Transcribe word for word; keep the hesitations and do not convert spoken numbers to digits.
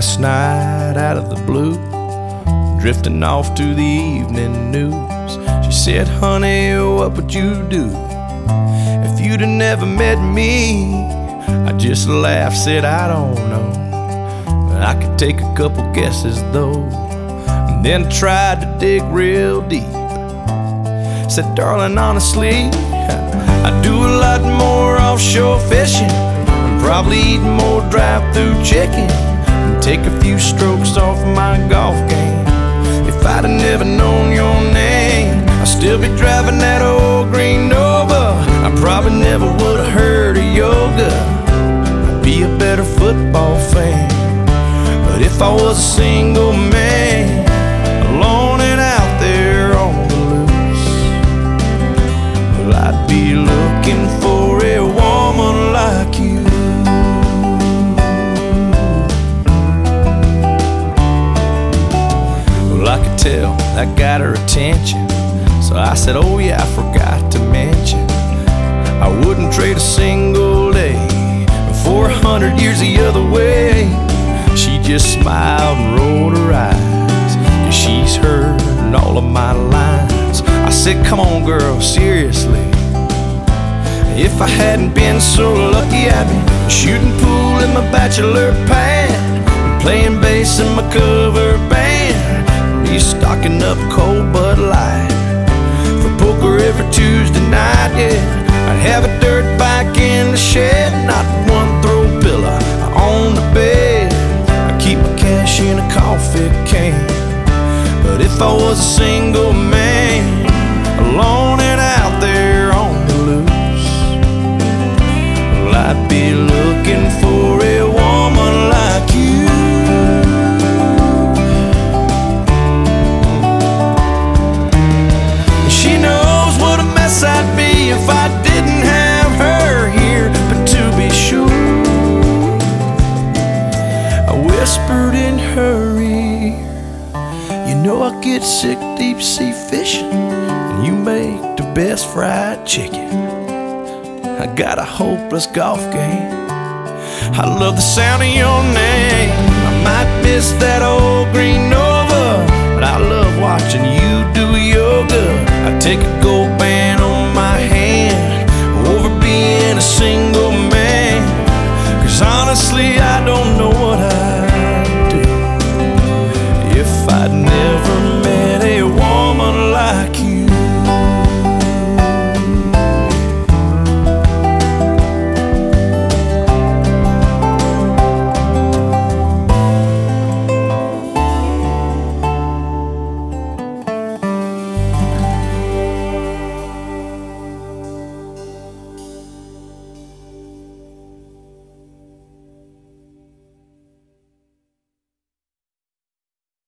last night out of the blue, drifting off to the evening news. She said, honey, what would you do if you'd have never met me? I just laughed, said, I don't know, but I could take a couple guesses though. And then tried to dig real deep. Said, darling, honestly, I do a lot more offshore fishing, and probably eat more drive-through chicken, and take a few strokes off my golf game. If I'd have never known your name, I'd still be driving that old green Nova. I probably never would have heard of yoga. I'd be a better football fan. But if I was a single man, alone and out there on the loose, well, I'd be looking for a woman like you. Well, I could tell that got her attention, so I said, oh yeah, I forgot to mention, I wouldn't trade a single day for a hundred years the other way. She just smiled and rolled her eyes, 'cause she's heard all of my lines. I said, come on girl, seriously, if I hadn't been so lucky, I'd be shooting pool in my bachelor pad, playing bass in my cover band, be stocking up cold Bud Light for poker every Tuesday night, yeah. I'd have a dirt bike in the shed, not one throw pillow on the bed. I keep my cash in a coffee can. But if I was a single man, alone and out there on the loose, well, I'd be looking for a woman like you. She knows what a mess I'd be if I didn't have her here. But to be sure, I whispered in her ear, you know I get sick deep sea fishing, and you make the best fried chicken. I got a hopeless golf game, I love the sound of your name. I might miss that old green Nova, but I love watching you do yoga. I take a